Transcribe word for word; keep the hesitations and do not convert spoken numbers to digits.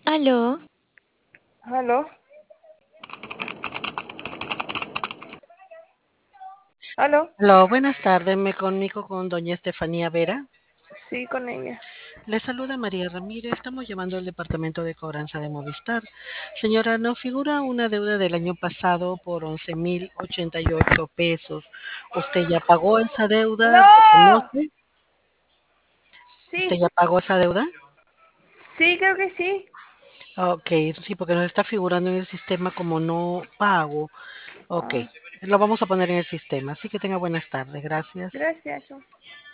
Aló, ¿Aló? ¿Aló? Hola, buenas tardes. Me comunico con doña Estefanía Vera. Sí, con ella. Le saluda María Ramírez. Estamos llamando al departamento de cobranza de Movistar. Señora, nos figura una deuda del año pasado por once mil ochenta y ocho pesos. ¿Usted ya pagó esa deuda? ¿Lo ¡No! conoce? ¿Usted Sí, ya pagó esa deuda? sí, creo que sí. Ok, sí, porque nos está figurando en el sistema como no pago. Ok, Ah, lo vamos a poner en el sistema. Así que tenga buenas tardes. Gracias. gracias.